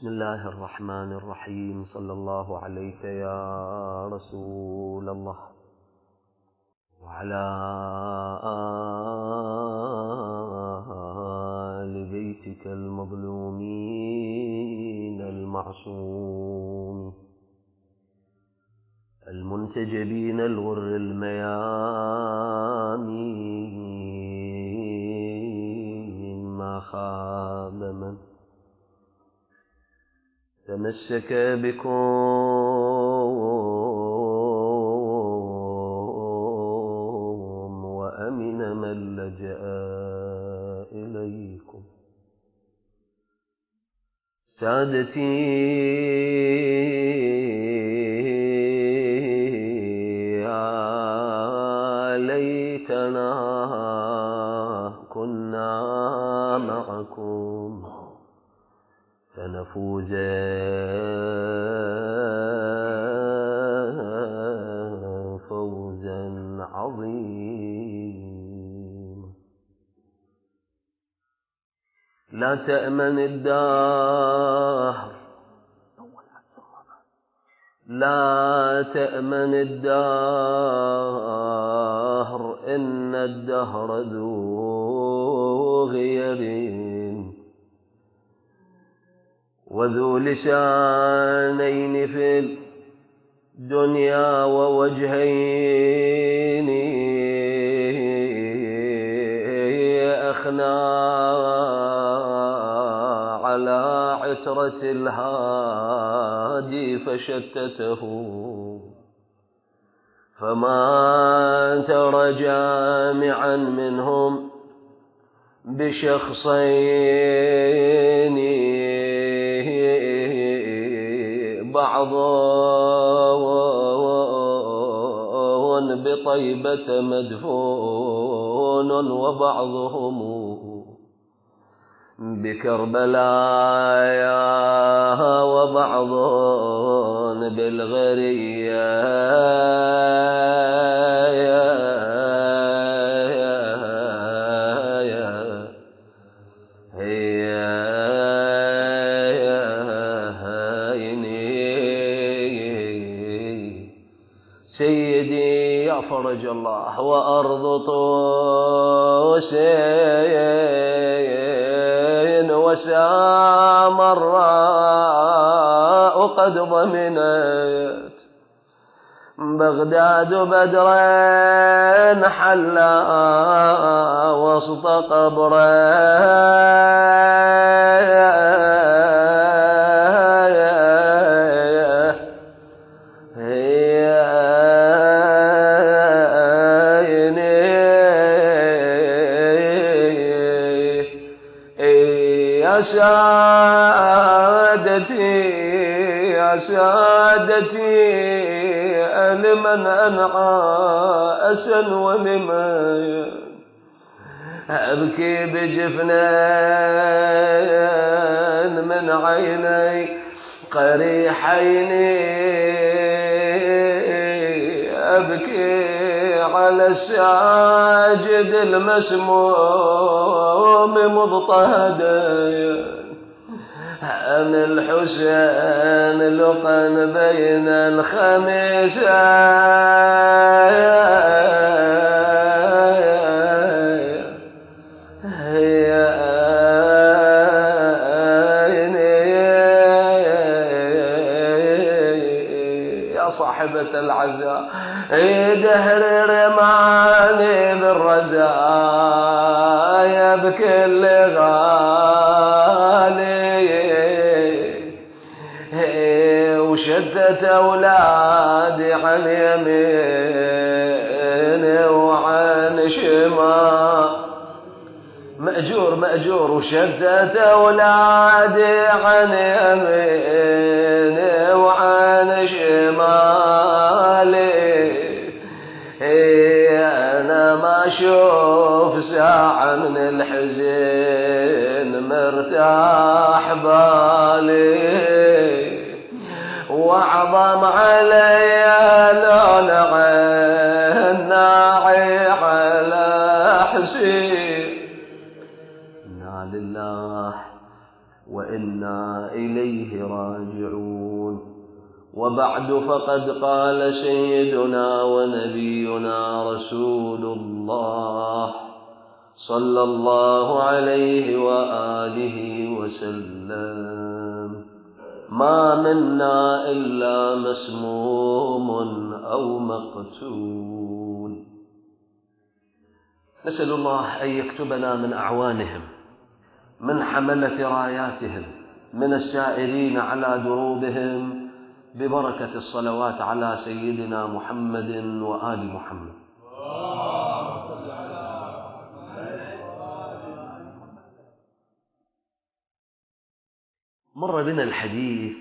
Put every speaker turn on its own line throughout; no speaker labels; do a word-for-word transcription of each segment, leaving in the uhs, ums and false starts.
بسم الله الرحمن الرحيم. صلى الله عليك يا رسول الله وعلى آل بيتك المظلومين المعصومين المنتجبين الغر الميامين. ما خاب من تمسك بكم وأمن من لجأ إليكم. سادتي يا ليتنا كنا معكم فنفوز فوزا عظيما. لا تأمن الدهر لا تأمن الدهر إن الدهر ذو غير وذو لسانين في الدنيا ووجهين أخنا على عترة الهادي فشتته فما ترى جامعا منهم بشخصين بعض بطيبة مدفون وبعضهم بكربلاء وبعض بالغرية سيدي يا فرج الله وأرض طوسين وسامراء قد ضمنت بغداد بدرين حلا وسط قبرين سادتي يا سادتي لمن أنعى أسا ولمن أبكي بجفنين من عيني قريحين أبكي على الساجد المسموم مضطهدا أم الحسين لقن بين الخميسين يا صاحبة العزاء دهر رماني بالرزايا بكل غالي وشدت أولادي عن يمين وعن شمال مأجور مأجور وشدت أولادي عن يمين وعن شمالي أنا ما أشوف ساعة من الحزن مرتاح بالي وعظم علي لون عين ناعي على حسين. إنا لله وإنا وإنا إليه راجعون. وبعد، فقد قال سيدنا ونبينا رسول الله صلى الله عليه وآله وسلم: ما منا إلا مسموم أو مقتول. نسأل الله أن يكتبنا من أعوانهم، من حملة راياتهم، من السائرين على دروبهم، ببركة الصلوات على سيدنا محمد وآل محمد. مر بنا الحديث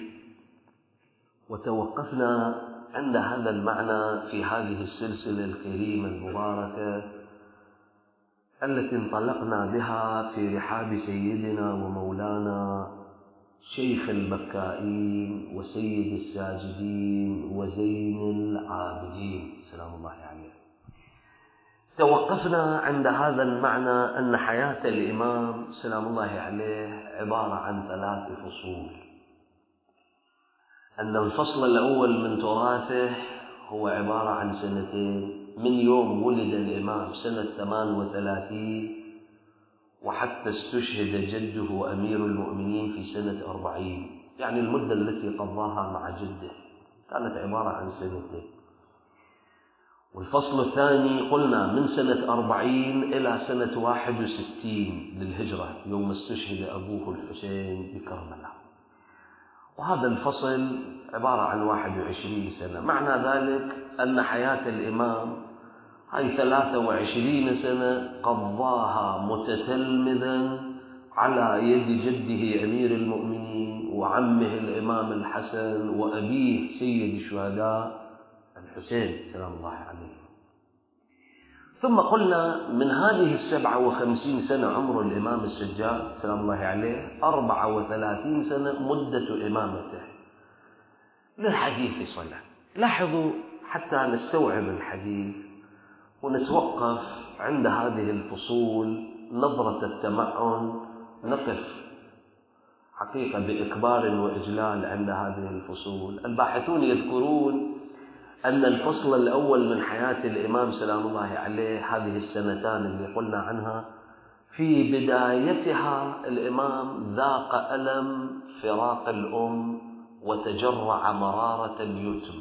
وتوقفنا عند هذا المعنى في هذه السلسلة الكريمة المباركة التي انطلقنا بها في رحاب سيدنا ومولانا شيخ البكائين وسيد الساجدين وزين العابدين سلام الله عليه. توقفنا عند هذا المعنى أن حياة الإمام سلام الله عليه عبارة عن ثلاث فصول. أن الفصل الأول من تراثه هو عبارة عن سنتين، من يوم ولد الإمام سنة ثمان وثلاثين وحتى استشهد جده أمير المؤمنين في سنة أربعين، يعني المدة التي قضاها مع جده كانت عبارة عن سنتين. والفصل الثاني قلنا من سنة أربعين إلى سنة واحد وستين للهجرة، يوم استشهد أبوه الحسين بكربلاء. وهذا الفصل عبارة عن واحد وعشرين سنة. معنى ذلك أن حياة الإمام هاي ثلاثة وعشرين سنة قضاها متتلمذا على يد جده أمير المؤمنين وعمه الإمام الحسن وأبيه سيد الشهداء الحسين سلام الله عليه. ثم قلنا من هذه السبعة وخمسين سنة عمر الإمام السجاد سلام الله عليه أربعة وثلاثين سنة مدة إمامته للحديث صلى. لاحظوا حتى نستوعب الحديث ونتوقف عند هذه الفصول نظرة التمعن، نقف حقيقة بإكبار وإجلال عند هذه الفصول. الباحثون يذكرون أن الفصل الأول من حياة الإمام سلام الله عليه هذه السنتان اللي قلنا عنها، في بدايتها الإمام ذاق ألم فراق الأم وتجرع مرارة اليتم.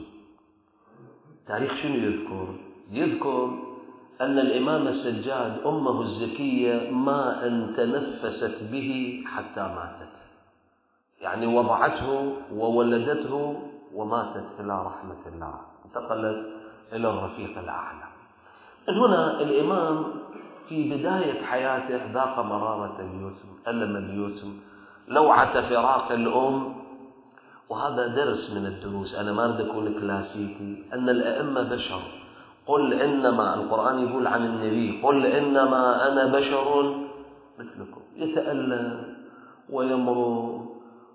تاريخ شنو يذكر؟ يذكر أن الإمام السجاد أمه الزكية ما أن تنفست به حتى ماتت، يعني وضعته وولدته وماتت إلى رحمة الله، انتقلت إلى الرفيق الأعلى. من هنا الإمام في بداية حياته ذاق مرارة اليتم، ألم اليتم، لوعة فراق الأم. وهذا درس من الدروس، أنا ما أريد أكون كلاسيكي، أن الأئمة بشر. قل إنما، القرآن يقول عن النبي قل إنما أنا بشر مثلكم، يتألم ويمرض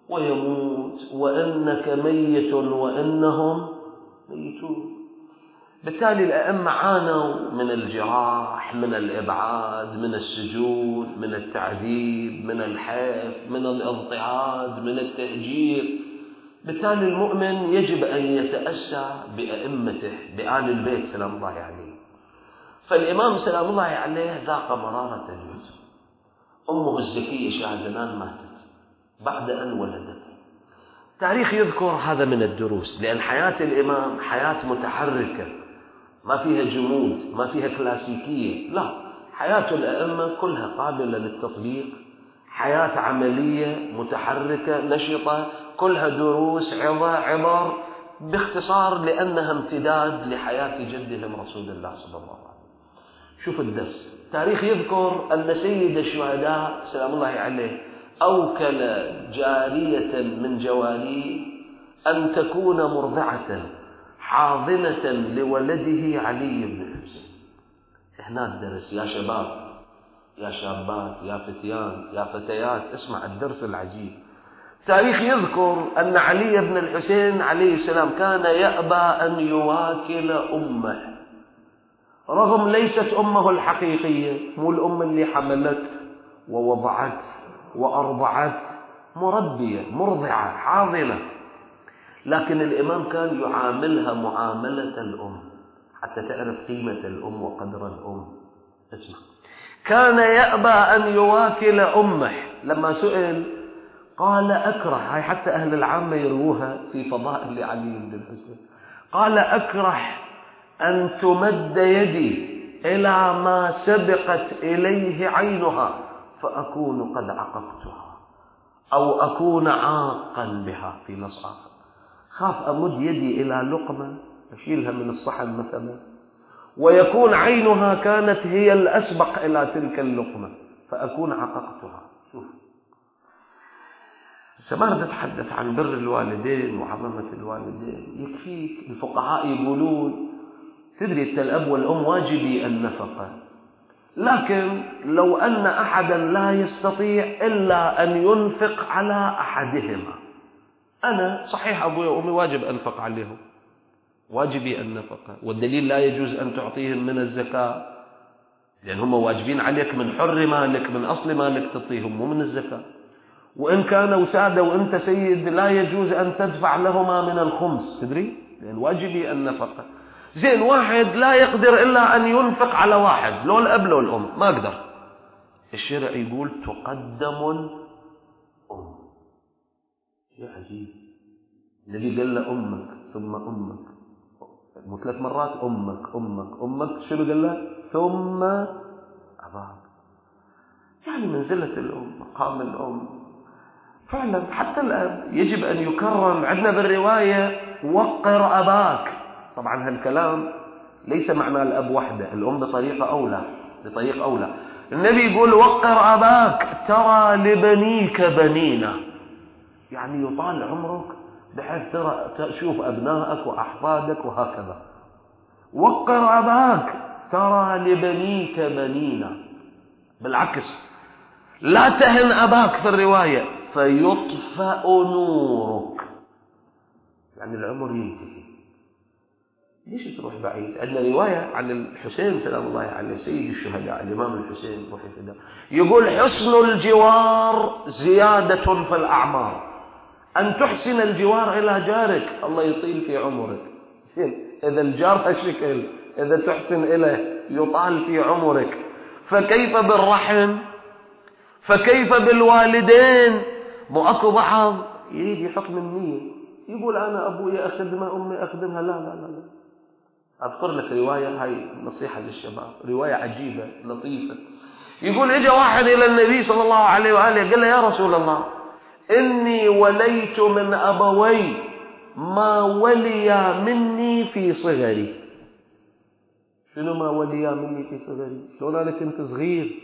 ويموت وإنك ميت وإنهم ميتون. بالتالي الأئمة عانوا من الجراح، من الإبعاد، من السجون، من التعذيب، من الحيف، من الاضطهاد، من التهجير. بالتالي المؤمن يجب أن يتأسى بأئمته بآل البيت سلام الله عليه. فالإمام سلام الله عليه ذاق مرارة اليتم. أمه الزكية شاهزنان ماتت بعد أن ولدته. تاريخ يذكر هذا من الدروس، لأن حياة الإمام حياة متحركة ما فيها جمود، ما فيها كلاسيكية، لا، حياة الأئمة كلها قابلة للتطبيق، حياة عملية متحركة نشطة، كلها دروس عظة عبر، باختصار لأنها امتداد لحياة جدهم رسول الله صلى الله عليه وسلم. شوف الدرس. تاريخ يذكر أن سيد الشهداء سلام الله عليه أوكل جارية من جواريه أن تكون مرضعة حاضنة لولده علي بن الحسين. هنا الدرس يا شباب، يا شابات، يا فتيان، يا فتيات، اسمع الدرس العجيب. تاريخ يذكر أن علي بن الحسين عليه السلام كان يأبى أن يواكل أمه، رغم ليست أمه الحقيقية، مو الأم اللي حملت ووضعت وأرضعت، مربية مرضعة حاضنة، لكن الإمام كان يعاملها معاملة الأم حتى تعرف قيمة الأم وقدر الأم. اسمع، كان يأبى أن يواكل أمه. لما سئل قال أكره، هاي حتى أهل العامة يروها في فضائل علي بن الحسين، قال أكره أن تمد يدي إلى ما سبقت إليه عينها فأكون قد عققتها أو أكون عاقا بها. في نص آخر، خاف أمد يدي إلى لقمة أشيلها من الصحن مثلا ويكون عينها كانت هي الأسبق إلى تلك اللقمة فأكون عققتها. شوف، سما نتحدث عن بر الوالدين وعظمة الوالدين، يكفيك. الفقهاء يقولون تدري أنت الأب والأم واجبي النفقة، لكن لو أن أحدا لا يستطيع إلا أن ينفق على أحدهما، أنا صحيح أبوي وأمي واجب أنفق عليهم، واجبي النفقة، والدليل لا يجوز أن تعطيهم من الزكاة لأن هم واجبين عليك من حر مالك، من أصل مالك تعطيهم، مو من الزكاة. وإن كانوا سادة وأنت سيد لا يجوز أن تدفع لهما من الخمس، تدري، لأن واجبي النفقة. زين، واحد لا يقدر إلا أن ينفق على واحد، لو الأب لو الأم ما أقدر، الشرع يقول تقدم الأم. شيء عجيب، الذي قال له أمك ثم أمك، مو ثلاث مرات أمك أمك أمك، شنو قال له؟ ثم أباك. يعني منزلة الأم، مقام الأم فعلا. حتى الأب يجب أن يكرم. عندنا بالرواية وقر أباك، طبعا هالكلام ليس معنى الأب وحده، الأم بطريقة أولى بطريقة أولى. النبي يقول وقر أباك ترى لبنيك بنينا، يعني يطال عمرك بحيث ترى تشوف أبنائك وأحفادك وهكذا. وقر أباك ترى لبنيك بنينا، بالعكس لا تهن أباك في الرواية فيطفأ نورك، يعني العمر ينتهي. ليش تروح بعيد؟ عندنا رواية عن الحسين سلام الله عليه سيد الشهداء الإمام الحسين روح الفداء، يقول حسن الجوار زيادة في الأعمار، أن تحسن الجوار إلى جارك الله يطيل في عمرك. إذا الجار هالشكل إذا تحسن إليه يطال في عمرك، فكيف بالرحم؟ فكيف بالوالدين؟ مو أكو بعض يجي يحط من نية يقول أنا أبوي أخدمها أمي أخدمها، لا لا لا لا. أذكر لك رواية، هاي نصيحة للشباب، رواية عجيبة لطيفة. يقول إجا واحد إلى النبي صلى الله عليه وآله قال له يا رسول الله إني وليت من أبوي ما وليا مني في صغري. شنو ما وليا مني في صغري؟ شلون أنا كنت صغير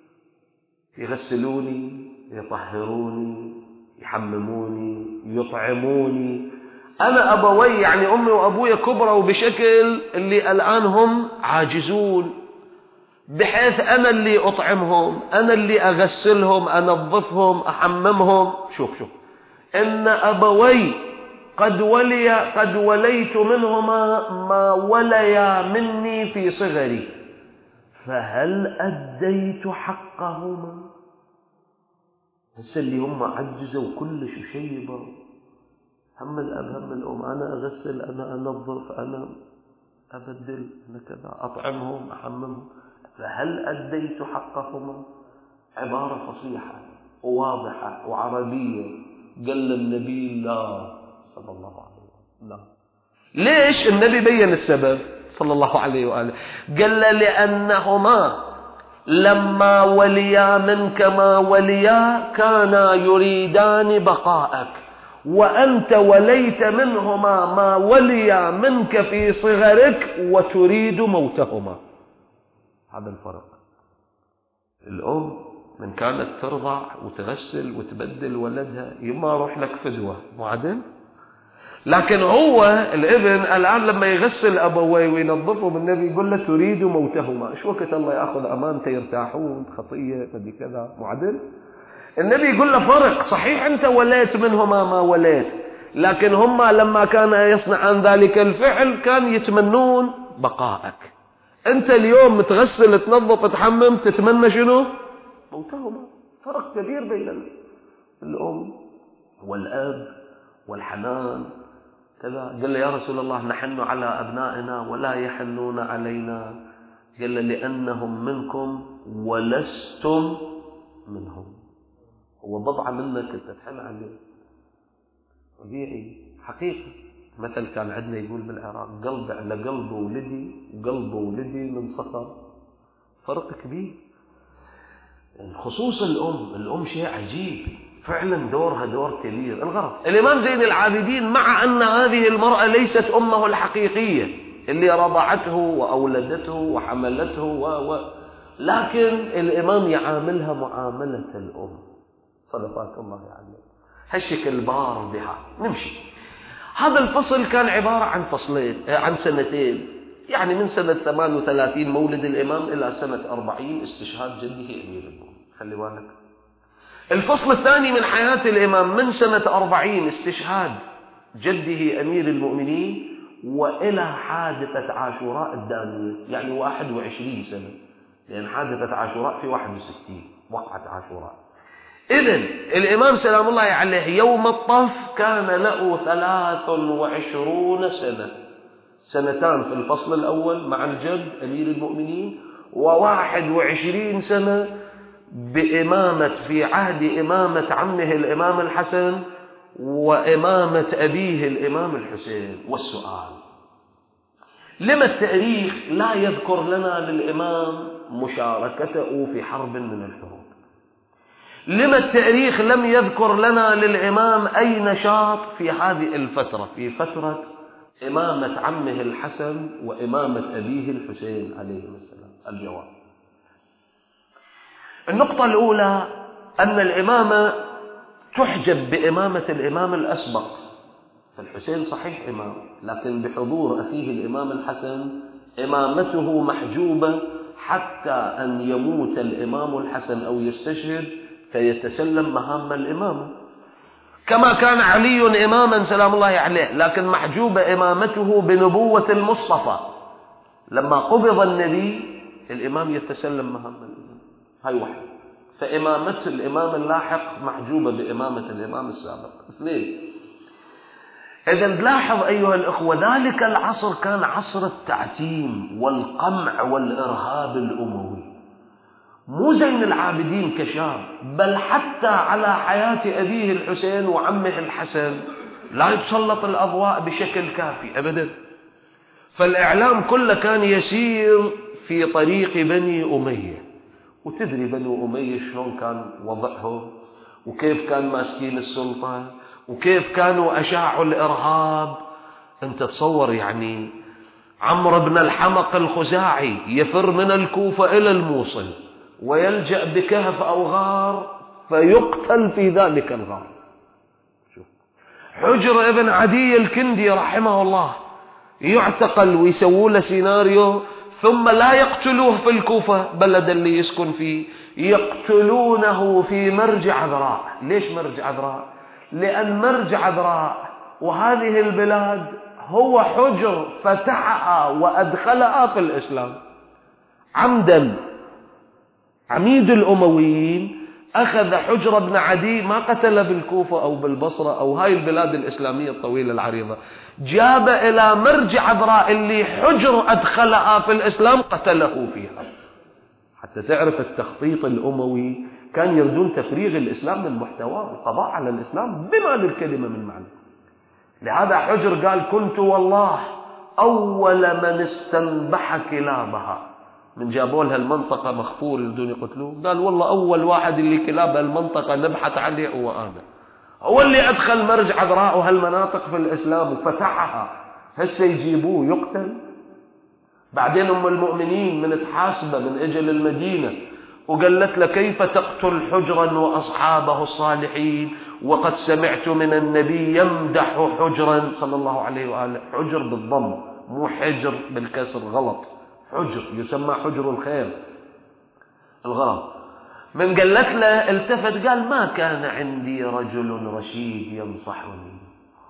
يغسلوني يطهروني يحمموني يطعموني، أنا أبوي يعني أمي وأبوي كبروا بشكل اللي الآن هم عاجزون، بحيث أنا اللي أطعمهم، أنا اللي أغسلهم أنظفهم أحممهم. شوف شوف إن أبوي قد ولي قد وليت منهما ما وليا مني في صغري، فهل أديت حقهما؟ هسه اللي هم عجزوا كل شيء شيبوا، هم الأب هم الأم، أنا أغسل أنا أنظف أنا أبدل أنا كذا أطعمهم أحممهم، فهل أديت حقهما؟ عبارة فصيحة وواضحة وعربية. قال النبي لا صلى الله عليه وسلم لا. ليش؟ النبي بين السبب صلى الله عليه وآله، قال لأنهما لما وليا منك ما وليا كانا يريدان بقاءك، وأنت وليت منهما ما وليا منك في صغرك وتريد موتهما. هذا الفرق. الأم من كانت ترضع وتغسل وتبدل ولدها يما روح لك فدوة معدل، لكن هو الابن الآن لما يغسل أبويه وينظفهم النبي يقول له تريد موتهما. إيش وقت الله يأخذ أمانته يرتاحون خطية فدي كذا معدل. النبي يقول له فرق، صحيح أنت وليت منهما ما وليت، لكن هما لما كان يصنعان ذلك الفعل كان يتمنون بقاءك. أنت اليوم تغسل تنظف تحمم تتمنى شنو؟ موتهما. فرق كبير بين الأم والأب والحنان كذا. قال له يا رسول الله نحن على أبنائنا ولا يحنون علينا. قال له لأنهم منكم ولستم منهم. هو بضعة منك أنت تحن عليه، طبيعي حقيقة. مثل كان عندنا يقول بالعراق قلب على قلب ولدي وقلب ولدي من صخر، فرق كبير. خصوص الأم، الأم شيء عجيب فعلا، دورها دور كبير. الغرض الإمام زين العابدين مع أن هذه المرأة ليست أمه الحقيقية اللي رضعته وأولدته وحملته و... و... لكن الإمام يعاملها معاملة الأم صلوات الله عليه، هالشكل بار بها. نمشي. هذا الفصل كان عبارة عن فصلين عن سنتين، يعني من سنة ثمان وثلاثين مولد الإمام إلى سنة أربعين استشهاد جده أمير المؤمنين. خلي بالك. الفصل الثاني من حياة الإمام من سنة أربعين استشهاد جده أمير المؤمنين وإلى حادثة عاشوراء الدامية، يعني واحد وعشرين سنة، لأن حادثة عاشوراء في واحد وستين وقعت عاشوراء. إذن الإمام سلام الله عليه يوم الطف كان له ثلاث وعشرون سنة، سنتان في الفصل الأول مع الجد أمير المؤمنين، وواحد وعشرين سنة بإمامة في عهد إمامة عمه الإمام الحسن وإمامة أبيه الإمام الحسين. والسؤال لما التاريخ لا يذكر لنا للإمام مشاركته في حرب من الحروب؟ لما التاريخ لم يذكر لنا للإمام أي نشاط في هذه الفترة، في فترة إمامة عمه الحسن وإمامة أبيه الحسين عليهم السلام؟ الجواب: النقطة الأولى أن الإمامة تحجب بإمامة الإمام الأسبق. فالحسين صحيح إمام، لكن بحضور أخيه الإمام الحسن إمامته محجوبة حتى أن يموت الإمام الحسن أو يستشهد فيتسلم مهام الإمامة، كما كان علي إماما سلام الله عليه، لكن محجوبة إمامته بنبوة المصطفى. لما قبض النبي الإمام يتسلم مهام الإمام، هاي واحد. فإمامة الإمام اللاحق محجوبة بإمامة الإمام السابق. اثنين، إذن لاحظ أيها الأخوة، ذلك العصر كان عصر التعتيم والقمع والإرهاب الأموي. مو زين العابدين كشاب، بل حتى على حياة أبيه الحسين وعمه الحسن لا يتسلط الأضواء بشكل كافي أبدا. فالإعلام كله كان يسير في طريق بني أمية، وتدري بني أمية شلون كان وضعهم وكيف كان ماسكين السلطة وكيف كانوا أشاعوا الإرهاب. أنت تصور يعني عمرو بن الحمق الخزاعي يفر من الكوفة إلى الموصل ويلجأ بكهف أو غار فيقتل في ذلك الغار. شوف. حجر ابن عدي الكندي رحمه الله يعتقل ويسووا له سيناريو، ثم لا يقتلوه في الكوفة بلد اللي يسكن فيه، يقتلونه في مرج عذراء. ليش مرج عذراء؟ لأن مرج عذراء وهذه البلاد هو حجر فتحها وأدخلها في الإسلام عمدا. عميد الأمويين أخذ حجر بن عدي، ما قتل بالكوفة أو بالبصرة أو هاي البلاد الإسلامية الطويلة العريضة، جاب إلى مرج عذراء اللي حجر أدخلها في الإسلام قتله فيها. حتى تعرف التخطيط الأموي كان يريدون تفريغ الإسلام من محتواه، القضاء على الإسلام بما للكلمة من معنى. لهذا حجر قال: كنت والله أول من استنبح كلابها. من جابوا لها المنطقة مخفور يريدون يقتلوه، قال والله أول واحد اللي كلاب المنطقة نبحث عليه هو أنا، هو اللي أدخل مرج عذراء وهالمناطق في الإسلام وفتحها، هسه يجيبوه يقتل. بعدين أم المؤمنين من تحاسبه من أجل المدينة وقالت له: كيف تقتل حجرا وأصحابه الصالحين وقد سمعت من النبي يمدح حجرا صلى الله عليه وآله. حجر بالضم مو حجر بالكسر، غلط، حجر يسمى حجر الخير. الغرض من قالت له التفت قال: ما كان عندي رجل رشيد ينصحني.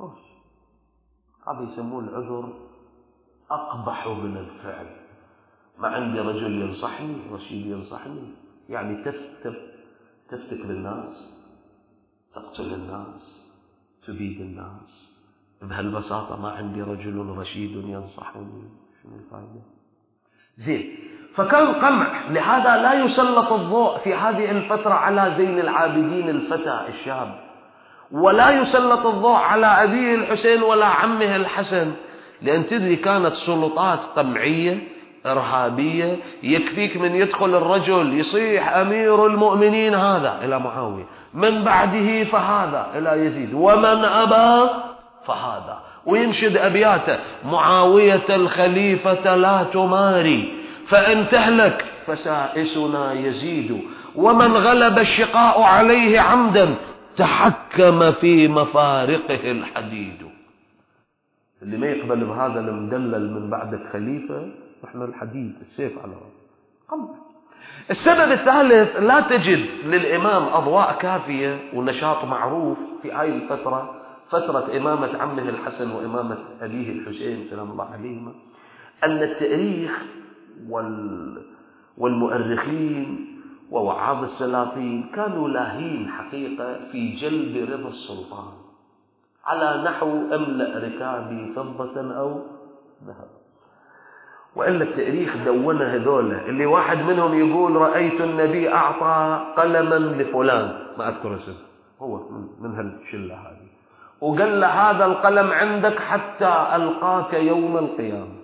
هذا يسموه العذر أقبح من الفعل. ما عندي رجل ينصحني، رشيد ينصحني، يعني تفتك تفتك للناس، تقتل الناس، تبيد الناس بهالبساطة، ما عندي رجل رشيد ينصحني، شنو الفائدة؟ زين، فكان قمع. لهذا لا يسلط الضوء في هذه الفترة على زين العابدين الفتى الشاب، ولا يسلط الضوء على أبيه الحسين ولا عمه الحسن، لأن تدري كانت سلطات قمعية إرهابية. يكفيك من يدخل الرجل يصيح أمير المؤمنين هذا إلى معاوية، من بعده فهذا إلى يزيد، ومن أبى فهذا، وينشد أبياته: معاوية الخليفة لا تماري، فإن تهلك فسائسنا يزيد، ومن غلب الشقاء عليه عمدا تحكم في مفارقه الحديد. اللي ما يقبل بهذا المدلل من بعدك خليفة، احنا الحديد السيف على راسه. السبب الثالث، لا تجد للإمام أضواء كافية ونشاط معروف في هاي الفترة، فترة إمامة عمه الحسن وإمامة أبيه الحسين سلام الله عليهما، أن التاريخ وال والمؤرخين ووعاظ السلاطين كانوا لاهين حقيقة في جلب رضا السلطان، على نحو أملأ ركابي فضة أو ذهب. وإلا التاريخ دونه هذولا اللي واحد منهم يقول رأيت النبي أعطى قلما لفلان، ما أذكر اسمه، هو من هالشلة هذه، وقال له هذا القلم عندك حتى ألقاك يوم القيامة.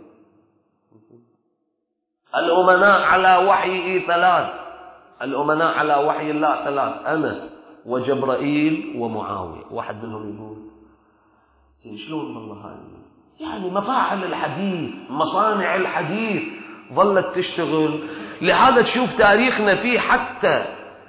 الأمناء على وحي ثلاث، الأمناء على وحي الله ثلاث، أنا وجبرائيل ومعاوية. واحد منهم يقول شلون والله هاي يعني مفاعل الحديث، مصانع الحديث ظلت تشتغل. لهذا تشوف تاريخنا فيه حتى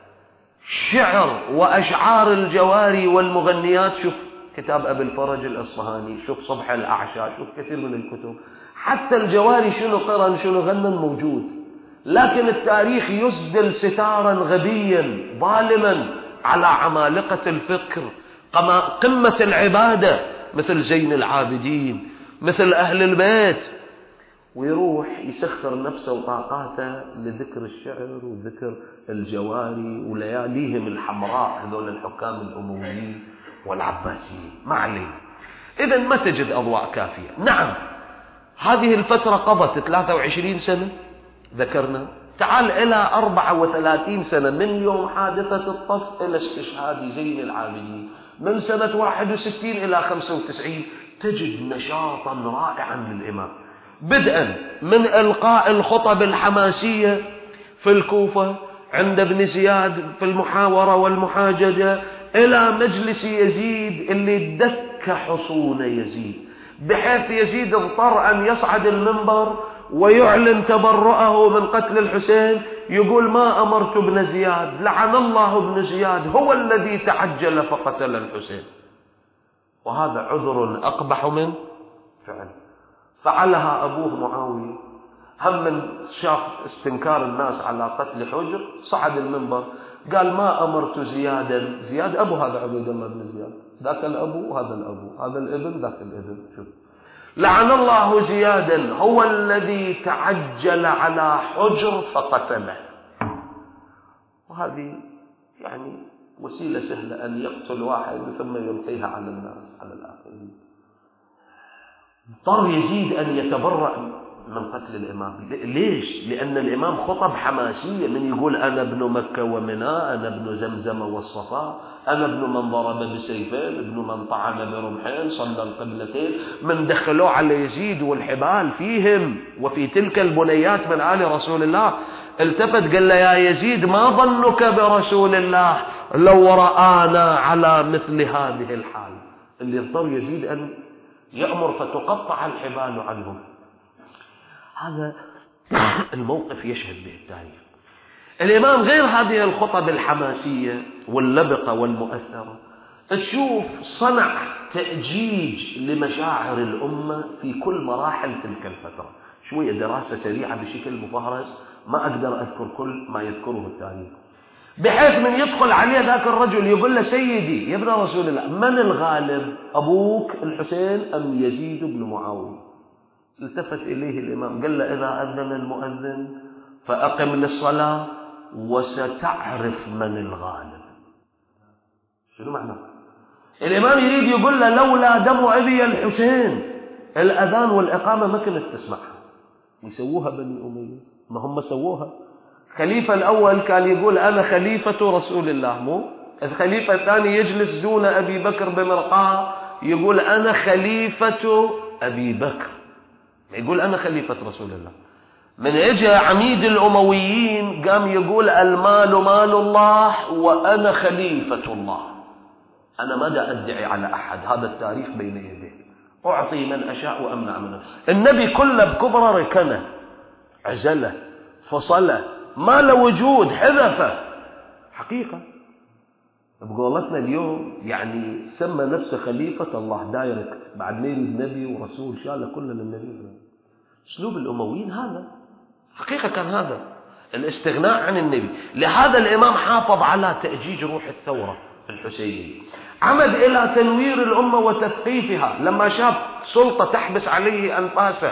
شعر وأشعار الجواري والمغنيات. شوف كتاب أبي الفرج الأصفهاني، شوف صبح الأعشى، شوف كثير من الكتب، حتى الجواري شنو قرن شنو غنن موجود. لكن التاريخ يسدل ستارا غبيا ظالما على عمالقة الفكر، قمة العبادة مثل زين العابدين، مثل أهل البيت، ويروح يسخر نفسه وطاقاته لذكر الشعر وذكر الجواري ولياليهم الحمراء هذول الحكام الأمويين والعباسيين. ما عليه. إذن ما تجد أضواء كافية. نعم هذه الفترة قضت ثلاثة وعشرين سنة ذكرنا، تعال إلى أربعة وثلاثين سنة من يوم حادثة الطف إلى استشهاد زين العابدين، من سنة واحد وستين إلى خمسة وتسعين، تجد نشاطا رائعا للإمام، بدءا من إلقاء الخطب الحماسية في الكوفة عند ابن زياد في المحاورة والمحاججة، إلى مجلس يزيد اللي دك حصون يزيد، بحيث يزيد اضطر أن يصعد المنبر ويعلن تبرؤه من قتل الحسين، يقول ما أمرت ابن زياد، لعن الله ابن زياد، هو الذي تعجل فقتل الحسين. وهذا عذر أقبح من فعل. فعلها أبوه معاوية، هم من شاف استنكار الناس على قتل حجر صعد المنبر قال ما أمرت زيادا، زياد أبو هذا عبيد الله بن زياد، ذاك الأبو وهذا الأبو، هذا الابن ذاك الابن، شوف لعن الله زيادا هو الذي تعجل على حجر فقتله. وهذه يعني وسيلة سهلة أن يقتل واحد ثم يلقيها على الناس على الآخرين. اضطر يزيد أن يتبرأ من قتل الإمام. ليش؟ لأن الإمام خطب حماسية، من يقول أنا ابن مكة ومنى، أنا ابن زمزم والصفا، أنا ابن من ضرب بسيفين، ابن من طعن برمحين، صلى القبلتين. من دخلوا على يزيد والحبال فيهم وفي تلك البنيات من آل رسول الله، التفت قال له يا يزيد ما ظنك برسول الله لو رآنا على مثل هذه الحال. اللي اضطر يزيد أن يأمر فتقطع الحبال عنهم. هذا الموقف يشهد به التاريخ. الإمام غير هذه الخطب الحماسية واللبقة والمؤثرة، تشوف صنع تأجيج لمشاعر الأمة في كل مراحل تلك الفترة. شوية دراسة سريعة بشكل مفهرس، ما أقدر أذكر كل ما يذكره التاريخ، بحيث من يدخل عليه ذاك الرجل يقول له سيدي يا ابن رسول الله من الغالب، أبوك الحسين أم يزيد بن معاوية؟ التفت إليه الإمام قال له إذا أذن المؤذن فأقم للصلاة وستعرف من الغالب. شنو معناه؟ الإمام يريد يقول له لولا دم أبي الحسين الأذان والإقامة ما كنت تسمعها. يسووها بني أمية، ما هم سووها. الخليفة الأول كان يقول أنا خليفة رسول الله، مو الخليفة الثاني يجلس دون أبي بكر بمرقاه يقول أنا خليفة أبي بكر، يقول أنا خليفة رسول الله. من اجى عميد الأمويين قام يقول المال مال الله وأنا خليفة الله، أنا ماذا أدعي على أحد، هذا التاريخ بين يديه، أعطي من أشاء وأمنع من أشاء. النبي كله بكبره ركنه، عزله، فصله، ما له وجود، حذفه. حقيقة بقولتنا اليوم يعني سمى نفسه خليفة الله دايركت، بعد ما يريد نبي ورسول شاله كله للنبي. اسلوب الأمويين هذا، حقيقة كان هذا الاستغناء عن النبي. لهذا الإمام حافظ على تأجيج روح الثورة الحسينية، عمد إلى تنوير الأمة وتثقيفها. لما شاف سلطة تحبس عليه أنفاسه،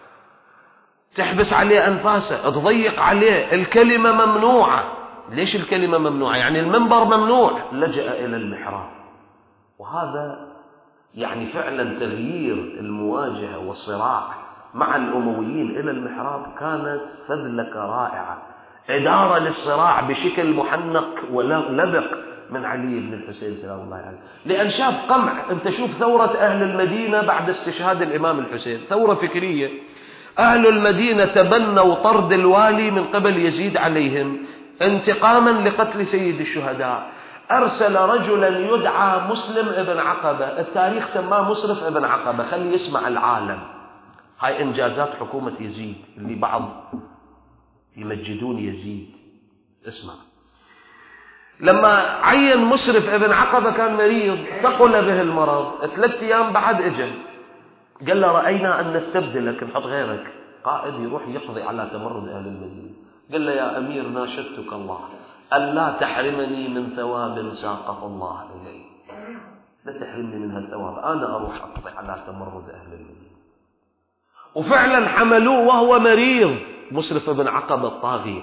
تحبس عليه أنفاسه، تضيق عليه، الكلمة ممنوعة. ليش الكلمة ممنوعة؟ يعني المنبر ممنوع، لجأ إلى المحراب. وهذا يعني فعلا تغيير المواجهة والصراع مع الأمويين إلى المحراب كانت فذلكة رائعة، إدارة للصراع بشكل محنق ولبق من علي بن الحسين سلام الله عليه، لأن شاف قمع. أنت شوف ثورة أهل المدينة بعد استشهاد الإمام الحسين، ثورة فكرية. أهل المدينة تبنوا طرد الوالي من قبل يزيد عليهم انتقاما لقتل سيد الشهداء. أرسل رجلا يدعى مسلم ابن عقبة، التاريخ سماه مسرف ابن عقبة، خلي يسمع العالم. هاي إنجازات حكومة يزيد اللي بعض يمجدون يزيد. اسمع، لما عين مسرف ابن عقبة كان مريض، ثقل به المرض، ثلاثة أيام بعد إجل قال له رأينا أن نستبدلك، نحط غيرك قائد يروح يقضي على تمرد أهل المدينة. قال له يا أمير ناشدتك الله ألا تحرمني من ثواب ساقه الله إلي، لا تحرمني من هالثواب، أنا أروح أقضي على تمرد أهل المدينة. وفعلا حملوه وهو مريض مسرف بن عقبة الطاغية،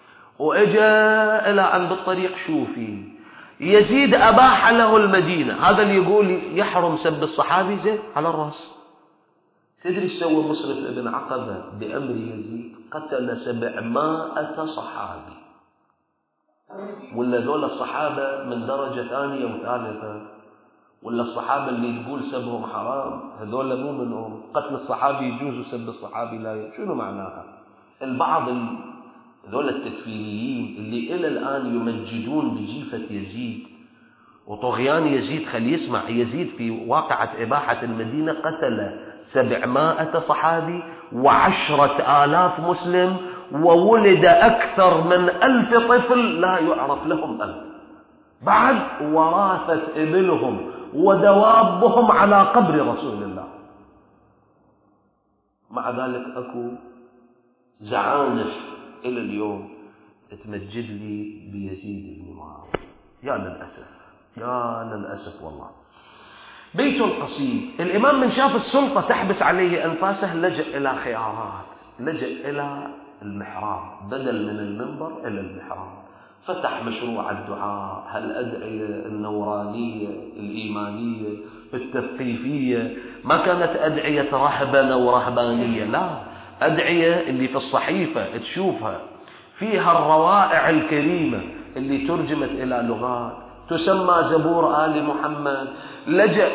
وإجا إلى أن بالطريق شوفي يزيد أباح له المدينة. هذا اللي يقول يحرم سب الصحابي زين على الرأس. تدري سوى مسرف بن عقبة بأمر يزيد؟ قتل سبعمائة صحابي، ولا ذول الصحابة من درجة ثانية وثالثة، ولا الصحابة اللي تقول سبهم حرام هذول مو منهم. قتل الصحابي يجوز وسب الصحابي لا يجوز، شنو معناها؟ البعض ذول التكفيريين اللي إلى الآن يمجدون بجيفة يزيد وطغيان يزيد. خلي يسمع، يزيد في واقعة إباحة المدينة قتل سبعمائة صحابي وعشرة آلاف مسلم، وولد أكثر من ألف طفل لا يعرف لهم أب، بعد وراثت إبلهم ودوابهم على قبر رسول الله. مع ذلك أكو زعانف إلى اليوم تمجد لي بيزيد بن معاوية. يا للأسف، يا للأسف والله. بيت قصيد. الإمام من شاف السلطة تحبس عليه أنفاسه لجأ إلى خيارات، لجأ إلى المحراب، بدل من المنبر إلى المحراب. فتح مشروع الدعاء، هالأدعية النورانية الإيمانية التثقيفية، ما كانت أدعية رهبنة ورهبانية، لا، أدعية اللي في الصحيفة تشوفها فيها الروائع الكريمة اللي ترجمت إلى لغات تسمى زبور آل محمد. لجأ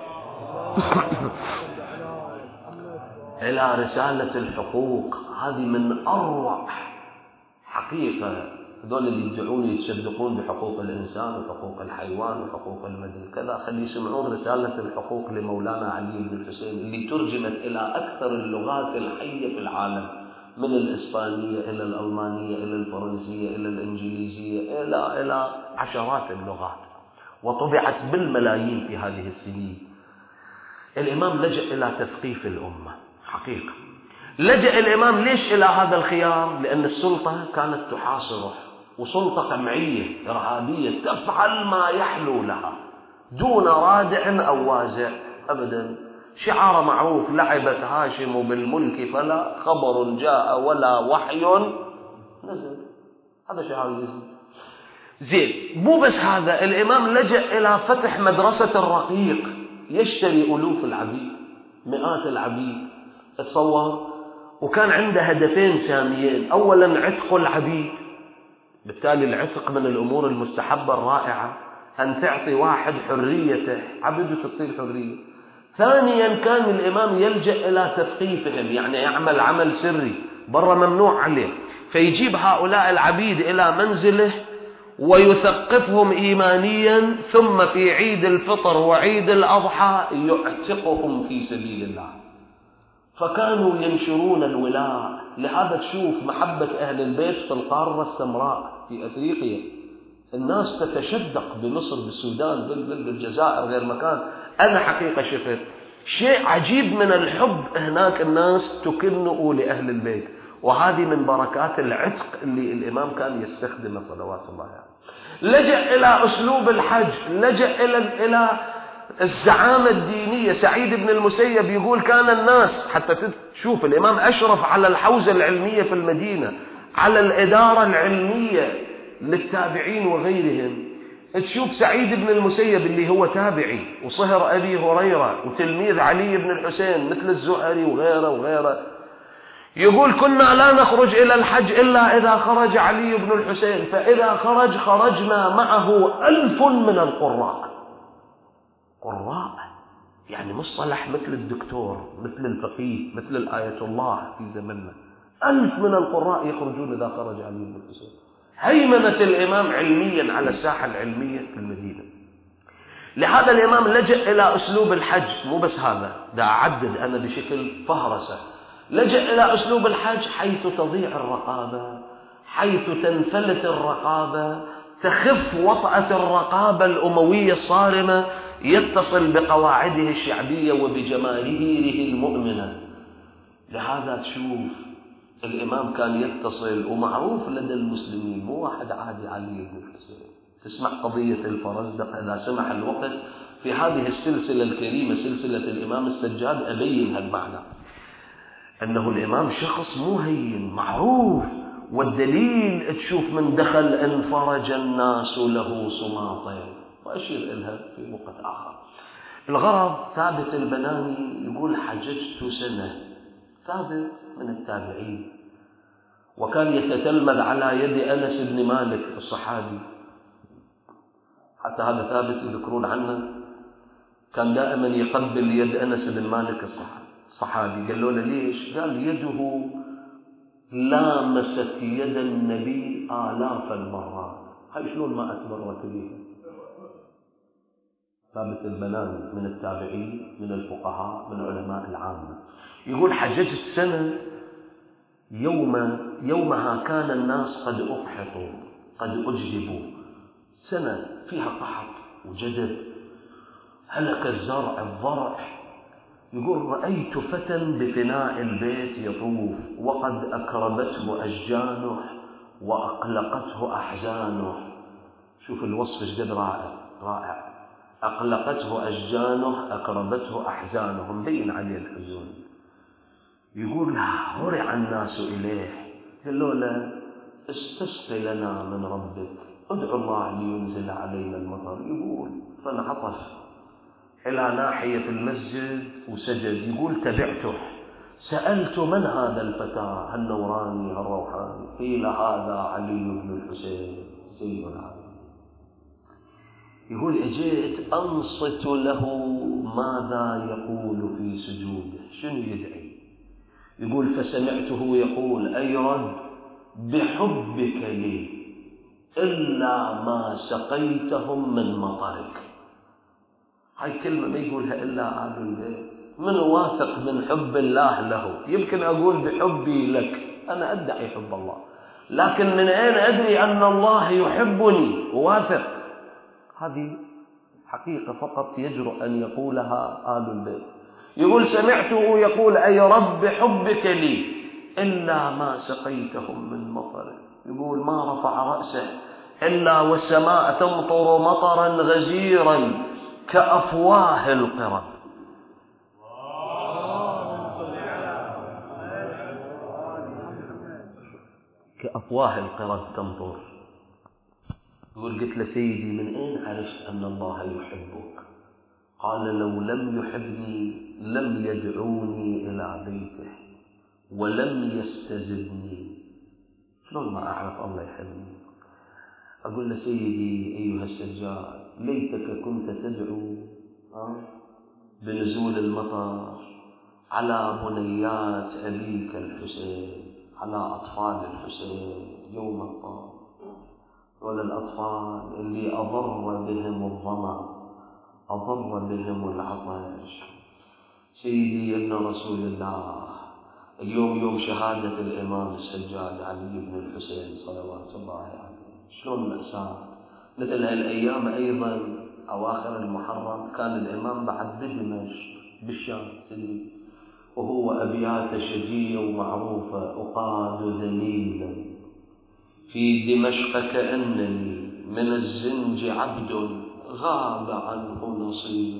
إلى رسالة الحقوق، هذه من أروع حقيقة. هذول اللي يدعون يتصدقون بحقوق الإنسان وحقوق الحيوان وحقوق المدني كذا، خلي يسمعون رسالة الحقوق لمولانا علي بن الحسين اللي ترجمت إلى أكثر اللغات الحية في العالم، من الإسبانية إلى الألمانية إلى الفرنسية إلى الإنجليزية إلى إلى عشرات اللغات، وطبعت بالملايين في هذه السنين. الإمام لجأ إلى تثقيف الأمة حقيقة. لجأ الإمام ليش إلى هذا الخيار؟ لأن السلطة كانت تحاصره، وسلطة قمعية إرهابية تفعل ما يحلو لها دون رادع أو وازع أبدا. شعار معروف: لعبت هاشم بالملك فلا خبر جاء ولا وحي نزل. هذا شعار يزيد. زين، مو بس هذا، الإمام لجأ إلى فتح مدرسة الرقيق، يشتري ألوف العبيد، مئات العبيد، تصور. وكان عنده هدفين ساميين: أولا عتق العبيد، بالتالي العتق من الأمور المستحبة الرائعة، أن تعطي واحد حريته، عبده تعطيه الحرية. ثانيا كان الإمام يلجأ إلى تثقيفهم، يعني يعمل عمل سري برا ممنوع عليه، فيجيب هؤلاء العبيد إلى منزله ويثقفهم إيمانيا، ثم في عيد الفطر وعيد الأضحى يعتقهم في سبيل الله. فكانوا ينشرون الولاء. لهذا تشوف محبة أهل البيت في القارة السمراء، في أفريقيا الناس تتشدق بمصر، بالسودان، بالجزائر، غير مكان. أنا حقيقة شفت شيء عجيب من الحب هناك، الناس تكنوا لأهل البيت، وهذه من بركات العتق اللي الإمام كان يستخدمه صلوات الله عليه. لجأ إلى أسلوب الحج، لجأ إلى إلى الزعامة الدينية. سعيد بن المسيب يقول كان الناس، حتى تشوف الإمام أشرف على الحوزة العلمية في المدينة، على الإدارة العلمية للتابعين وغيرهم. تشوف سعيد بن المسيب اللي هو تابعي وصهر أبي هريرة وتلميذ علي بن الحسين مثل الزهري وغيره وغيره، يقول كنا لا نخرج إلى الحج إلا إذا خرج علي بن الحسين، فإذا خرج خرجنا معه ألف من القراء. قراء يعني مصطلح مثل الدكتور، مثل الفقيه، مثل الآية الله في زمننا. ألف من القراء يخرجون إذا خرج علي بن الحسين. هيمنة الإمام علميا على الساحة العلمية في المدينة. لهذا الإمام لجأ إلى أسلوب الحج. مو بس هذا، دا أعدد أنا بشكل فهرسة. لجأ إلى أسلوب الحج حيث تضيع الرقابة، حيث تنفلت الرقابة، تخف وطأة الرقابة الأموية الصارمة، يتصل بقواعده الشعبية وبجماهيره المؤمنة. لهذا تشوف الإمام كان يتصل، ومعروف لدى المسلمين مو واحد عادي علي بن الحسين. تسمع قضية الفرزدق إذا سمح الوقت في هذه السلسلة الكريمة، سلسلة الإمام السجاد، أبين هالمعنى، أنه الإمام شخص مو هين، معروف. والدليل تشوف من دخل انفرج الناس له صماطين، وأشير إلها في وقت آخر. الغرض، ثابت البناني يقول حججت سنة. ثابت من التابعين، وكان يتتلمذ على يد أنس بن مالك الصحابي. حتى هذا ثابت يذكرون عنه، كان دائما يقبل يد أنس بن مالك الصحابي. قالوا له ليش؟ قال يده لامست يد النبي آلاف المرات. هاي شلون ما أتبرك بها؟ ثابت البناني من التابعين، من الفقهاء، من علماء العامة. يقول حججت سنة، يوم يومها كان الناس قد أقحطوا، قد أجدبوا. سنة فيها قحط وجدب، هلك الزرع الضرع. يقول رأيت فتى بفناء البيت يطوف، وقد أكربته أشجانه وأقلقته أحزانه. شوف الوصف جد رائع رائع. أقلقته أشجانه، أكربته أحزانه، مبين عليه الحزن. يقول هرع الناس إليه، قالوا له استسقي لنا من ربك، ادعو الله لينزل علينا المطر. يقول فانعطف إلى ناحية المسجد وسجد. يقول تبعته، سألت من هذا الفتى هالنوراني هالروحاني؟ قيل هذا علي بن الحسين سيد العالم. يقول اجيت أنصت له ماذا يقول في سجوده، شنو يدعي. يقول فسمعته يقول أي رب بحبك لي إلا ما سقيتهم من مطرك. هاي كلمة ما يقولها إلا آل البيت. من واثق من حب الله له. يمكن أقول بحبي لك، أنا أدعي حب الله، لكن من أين أدري أن الله يحبني؟ واثق. هذه حقيقة فقط يجرؤ أن يقولها آل البيت. يقول سمعته يقول أي رب حبك لي إلا ما سقيتهم من مطر. يقول ما رفع رأسه إلا والسماء تمطر مطرا غزيرا كأفواه القرب. كأفواه القرب تمطر. يقول قلت له سيدي من أين عرفت أن الله يحبك؟ قال لو لم يحبني لم يدعوني إلى بيته ولم يستزدني. شلون ما أعرف الله يحبني؟ أقول له سيدي أيها السجاد ليتك كنت تدعو بنزول المطر على بنيات أبيك الحسين، على أطفال الحسين يوم الطار، ولا الأطفال اللي أضر بهم الظمأ أضر بهم العطش. سيدي ابن رسول الله اليوم يوم شهادة الإمام السجاد علي بن الحسين صلوات الله عليه. شلون مأساة. مثل هالأيام أيضا أواخر المحرم كان الإمام بعد بدمشق بالشام سيدي، وهو أبيات شجية ومعروفة: أقاد ذليلا في دمشق كأنني من الزنج عبد غاب عنه نصير،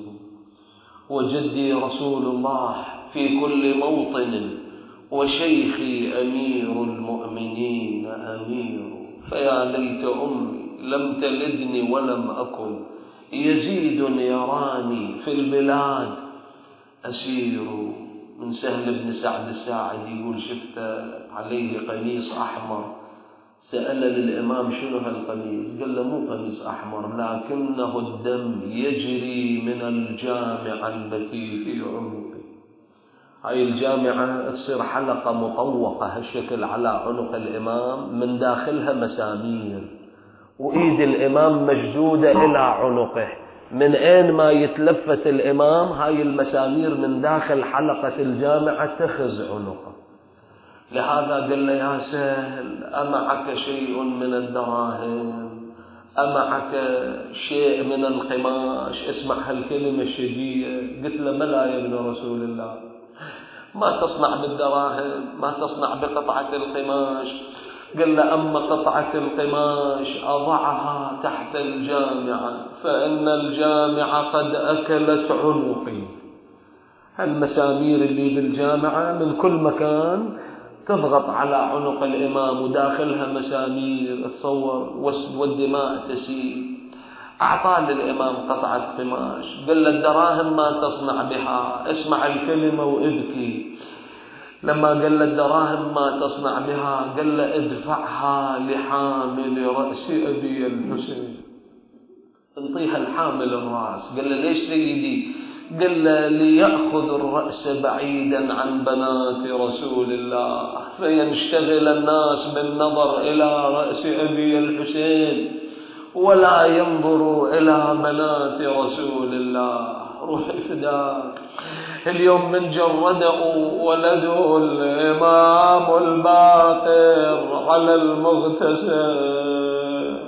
وجدي رسول الله في كل موطن وشيخي أمير المؤمنين أمير، فيا ليت أمي لم تلدني ولم أكن يزيد يراني في البلاد أسير. من سهل بن سعد الساعدي يقول شفت عليه قميص أحمر، سأل للإمام شنو هالقميص؟ قال له مو قميص أحمر لكنه الدم يجري من الجامعة التي في عنقي. هاي الجامعة تصير حلقة مطوقة هالشكل على عنق الإمام، من داخلها مسامير، وإيد الإمام مشدودة إلى عنقه. من أين ما يتلفت الإمام هاي المسامير من داخل حلقة الجامعة تخز عنقه. لهذا قال له يا سهل أمعك شيء من الدراهم؟ أمعك شيء من القماش؟ اسمع هالكلمة الشجية. قلت له بلى يا ابن رسول الله، ما تصنع بالدراهم، ما تصنع بقطعة القماش. قال له أما قطعة القماش أضعها تحت الجامعة فإن الجامعة قد أكلت عنقي. المسامير اللي بالجامعة من كل مكان تضغط على عنق الإمام وداخلها مسامير تصور والدماء تسيل. أعطى للإمام قطعة قماش، قال له الدراهم ما تصنع بها، اسمع الكلمة وابكي. لما قال له الدراهم ما تصنع بها قال له ادفعها لحامل رأس أبي الحسين، انطيها الحامل الرأس. قال له ليش سيدي؟ قال له ليأخذ الرأس بعيدا عن بنات رسول الله فينشتغل الناس بالنظر إلى رأس أبي الحسين ولا ينظروا إلى بنات رسول الله. روح فداك. اليوم من جرده ولده الإمام الباقر على المغتسل،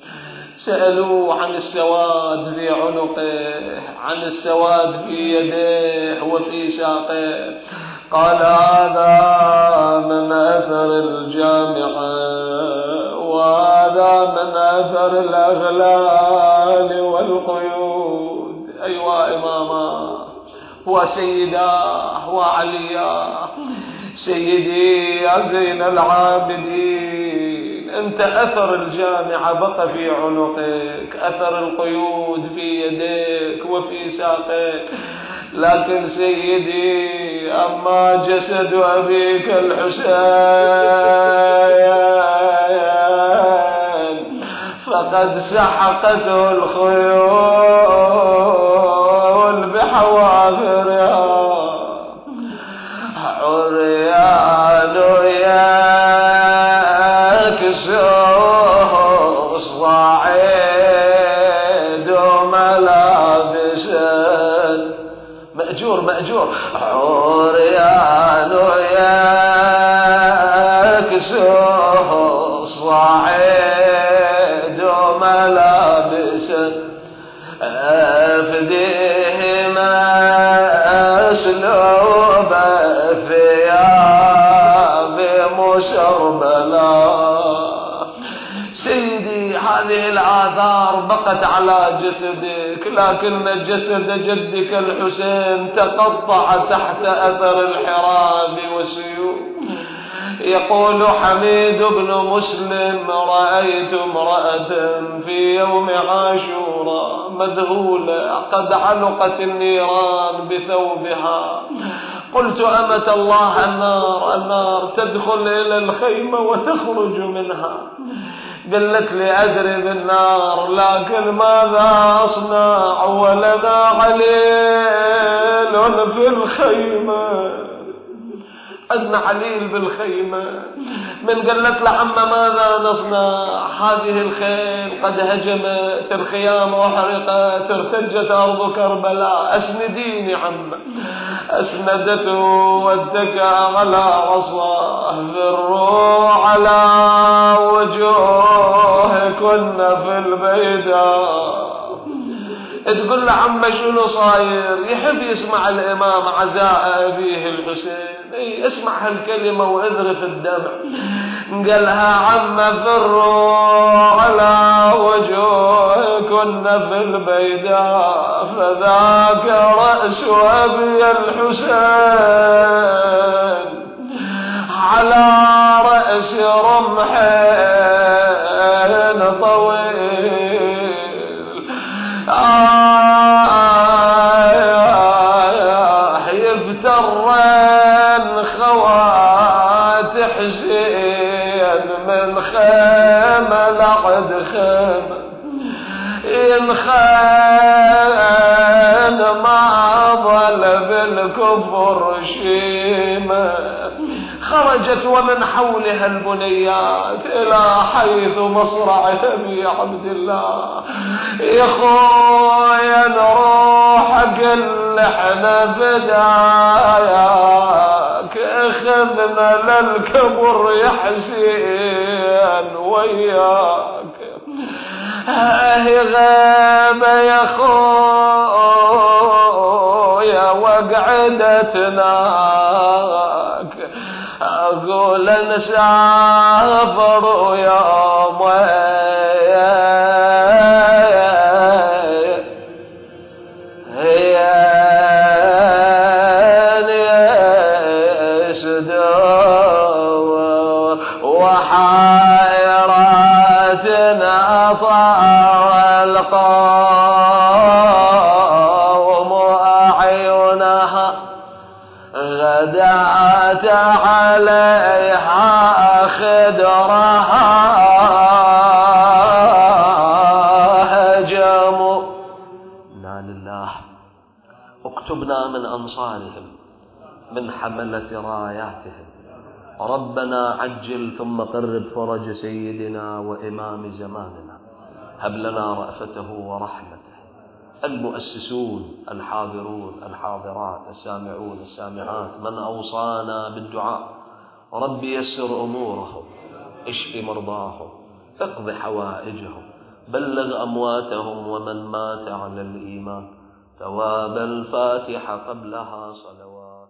سألوه عن السواد في عنقه، عن السواد في يديه وفي ساقه، قال هذا من أثر الجامعة وهذا من أثر الأغلال والقيود. أيها إماما وسيداه وعلياه، سيدي يا زين العابدين، أنت أثر الجامعة بقى في عنقك، أثر القيود في يديك وفي ساقك، لكن سيدي أما جسد أبيك الحسين فقد سحقته الخيول بحوافرها، عريان يكسو صعيد ملابسا، مأجور مأجور، عريان يكسو صعيد ملابسا، أفديهما أسلوب ثياب مسربلا. سيدي هذه الآثار بقت على جسدك، لكن جسد جدك الحسين تقطع تحت أثر الحراب والسيوف. يقول حميد بن مسلم: رأيت امرأة في يوم عاشوراء مذهولة قد علقت النيران بثوبها. قلت: أمة الله، النار النار تدخل إلى الخيمة وتخرج منها. قالت لي: أدري بالنار، لكن ماذا أصنع ولنا عليل في الخيمة؟ أدنى عليل بالخيمة. من قالت لعم ماذا نصنع؟ هذه الخيل قد هجمت، الخيام أحرقت، ارتجت أرض كربلاء، أسنديني عم. أسندته واتكى على عصاه، ذروا على وجوهكن في البيداء. تقول له: عم شنو صاير؟ يحب يسمع الإمام عزاء أبيه الحسين. اي اسمع هالكلمة واذرف الدمع. قالها: عم فروا على وجوهكن في البيداء، فذاك رأس أبي الحسين على رأس رمحين طويل. آه يفترن خوات حسين من خيمة لعد خيمة، ينخان ما ظل بالكفر شيمة. خرجت ومن حولها البنيات إلى حيث مصرع أبي عبد الله. يا خويا نروح قل احنا فداياك، اخذنا للكبر يا حسين وياك. هي غابة يا خويا وقعدتناك، أقول نسافر يوم وحيراتنا طال القوم أعينها، غدات عليها خدرها هجموا. إنا لله. اكتبنا من أنصارهم، من حملة راياتهم. ربنا عجل ثم قرب فرج سيدنا وإمام زماننا. هب لنا رأفته ورحمته. المؤسسون، الحاضرون، الحاضرات، السامعون، السامعات، من أوصانا بالدعاء، رب يسر أمورهم، اشف مرضاهم، اقض حوائجهم، بلغ أمواتهم ومن مات على الإيمان. ثواب الفاتحة قبلها صلوات.